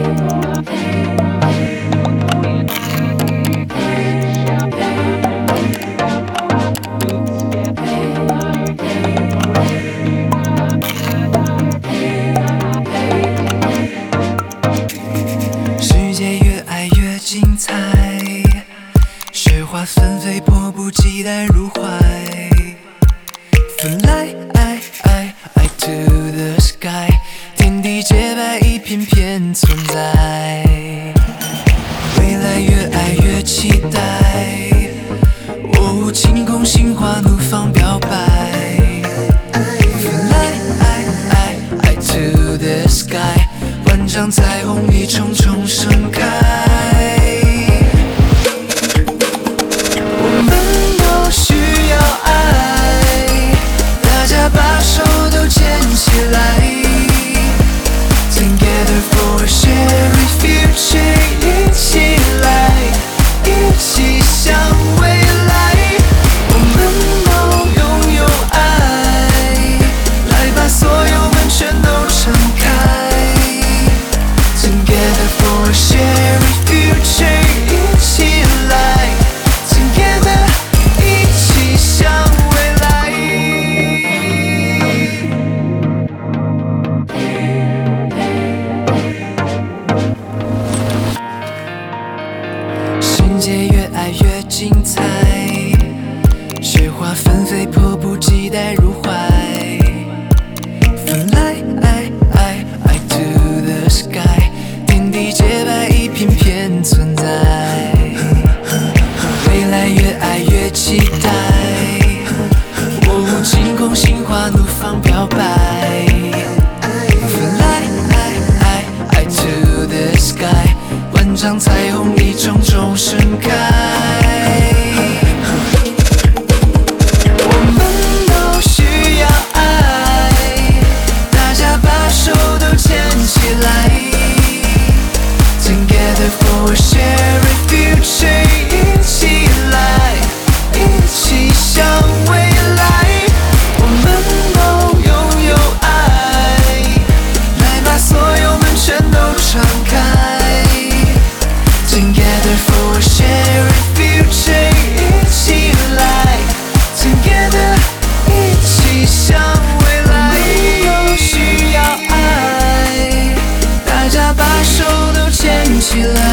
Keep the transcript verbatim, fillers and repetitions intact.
世界越爱越精彩，雪花纷飞，迫不及待入怀。Fly I I I to the sky， 天地洁白，一片片存在。未来越爱越期待，哦，晴空心花怒放表白。Fly I I I to the sky， 万丈彩虹一重重盛开。我们都需要爱，大家把手都牵起来。Together for a shared future， 一起来，一起向未来。我们都拥有爱，来把所有门全都敞开。Together for a shared future， 一起来 Together， 一起向未来。世界越爱越精彩，雪花纷飞，迫不及待入怀。Fly I I I to the sky， 天地洁白，一片片存在。未来越爱越期待，哦，晴空心花怒放表白。Fly I I I to the sky， 万丈彩虹一重重盛开。我们都需要爱，大家把手都牵起来。Together for a shared future， 一起来，一起向未来。我们都拥有爱，来把所有门全都敞开。Together for a shared future， 一起来 Together， 一起向未来。我们都需要爱，大家把手都牵起来。